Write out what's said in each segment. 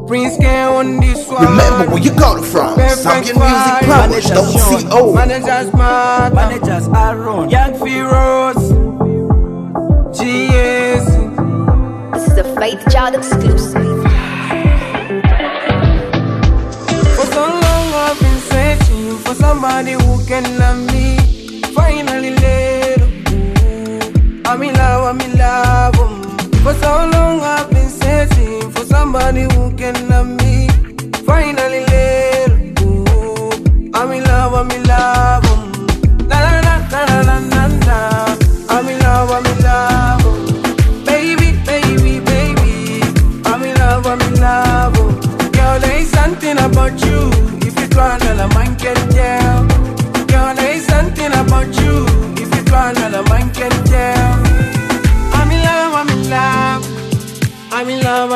Prince can on this one. Remember where you got it from. Zambian Music Plumbers, .co. Managers Mark, Managers Aaron, Young Feroz, GS. This is a Faith Child exclusive. For so long I've been searching for somebody who can love me. Finally later, I'm in love. For so long I've been searching for somebody who can love me. Finally later, I'm in love. Na na na na na na na. I'm in love. Baby. I'm in love. Girl, there is something about you. If you try, another man can tell. Girl, there is something about you. If you try, another man can tell. I'm in love. I'm in love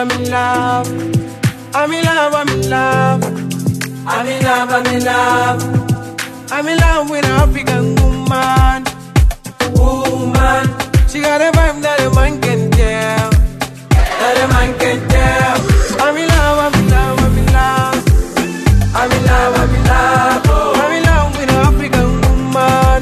with an African woman. She got a vibe that a man can tell. I'm in love with an African woman.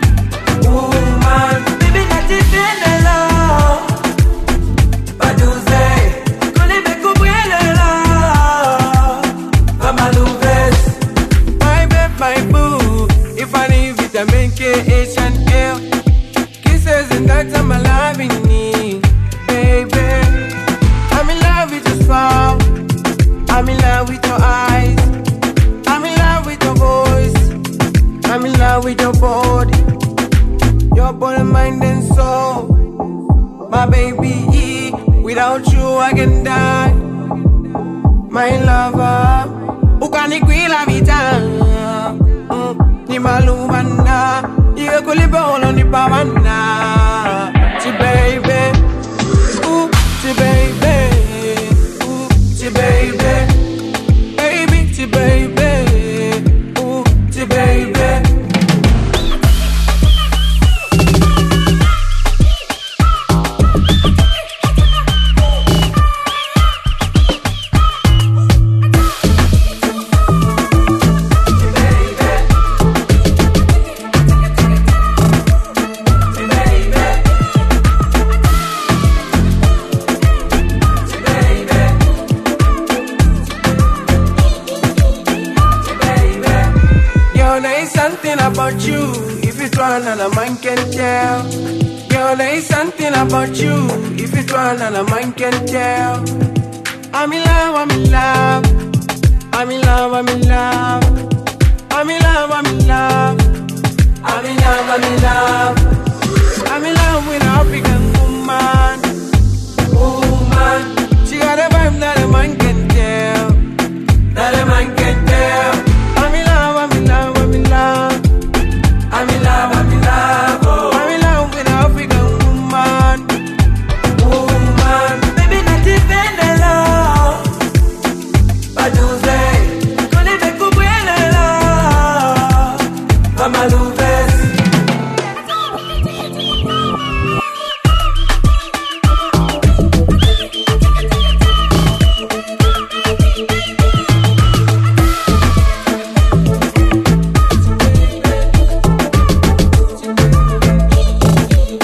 baby, that is in the love. But you say, couldn't make you feel the love. Come on, Louves. My babe, my boo. If I leave it, I make it H&L. Kisses and that's I'm alive in me, baby. I'm in love with your smile. I'm in love with your eyes. I'm in love with your voice. I'm in love with your body. Your body, mind and soul. My baby, without you I can die. My lover, ukanikwila vita. Ni malumana, iwe kulibolo ni pamana. Ti baby, ooh, ti baby, ooh, ti baby, baby, ti baby, ooh, ti baby. Girl, there is something about you. If you try, another man can tell. Girl, there is something about you. If you try, another man can tell. I'm in love. I'm in love with an African woman. She got a vibe that a man can tell. I'm in love with an African woman. Baby, that is in the love. But you say, couldn't make you feel the love. Come on, Louves.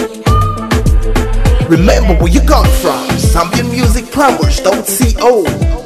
Remember where you got it from. Zambian Music Plumbers, .co.